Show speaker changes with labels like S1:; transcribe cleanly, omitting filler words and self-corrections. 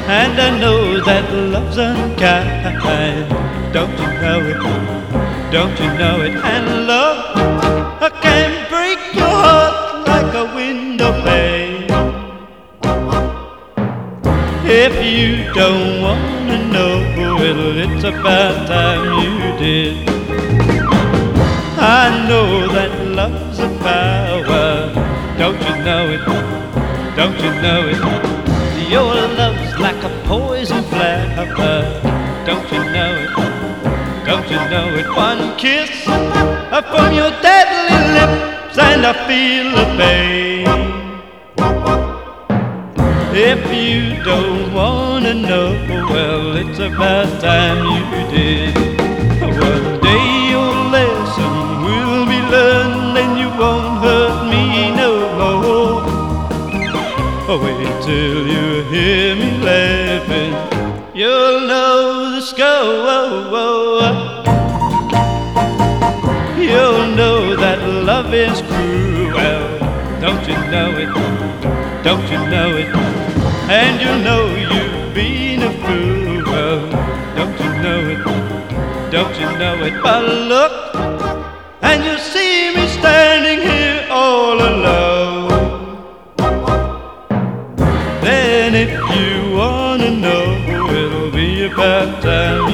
S1: and I know that love's unkind. Don't you know it? Don't you know it? And love, I can break your heart like a window pane. If you don't wanna know, well, it's about time you did. I know that love's a power. Don't you know it? Don't you know it? Your love's like a poison flower. Don't you know it? Don't you know it? One kiss from your deadly lips and I feel the pain. If you don't wanna know, well, it's about time you did. One day your lesson will be learned and you won't hurt me no more. Wait till you hear me laughing, you'll know the score. You'll know that love is cruel. Don't you know it? Don't you know it? And you know you've been a fool. Don't you know it? Don't you know it? But look, and you see me standing here all alone. Then if you wanna know, it'll be about time